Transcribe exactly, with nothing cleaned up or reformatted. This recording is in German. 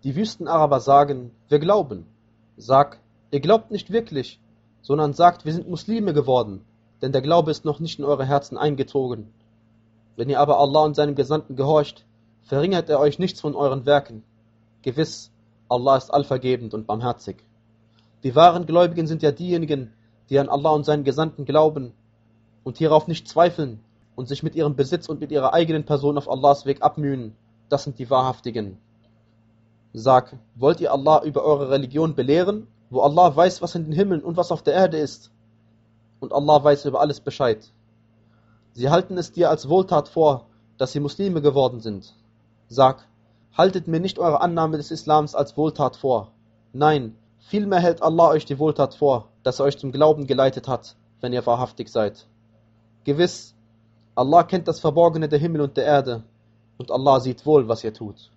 Die Wüstenaraber sagen, wir glauben. Sag, ihr glaubt nicht wirklich, sondern sagt, wir sind Muslime geworden, denn der Glaube ist noch nicht in eure Herzen eingezogen. Wenn ihr aber Allah und seinem Gesandten gehorcht, verringert er euch nichts von euren Werken. Gewiss, Allah ist allvergebend und barmherzig. Die wahren Gläubigen sind ja diejenigen, die an Allah und seinen Gesandten glauben und hierauf nicht zweifeln und sich mit ihrem Besitz und mit ihrer eigenen Person auf Allahs Weg abmühen. Das sind die Wahrhaftigen. Sag, wollt ihr Allah über eure Religion belehren, wo Allah weiß, was in den Himmeln und was auf der Erde ist? Und Allah weiß über alles Bescheid. Sie halten es dir als Wohltat vor, dass sie Muslime geworden sind. Sag, haltet mir nicht eure Annahme des Islams als Wohltat vor. Nein, vielmehr hält Allah euch die Wohltat vor, dass er euch zum Glauben geleitet hat, wenn ihr wahrhaftig seid. Gewiss, Allah kennt das Verborgene der Himmel und der Erde, und Allah sieht wohl, was ihr tut.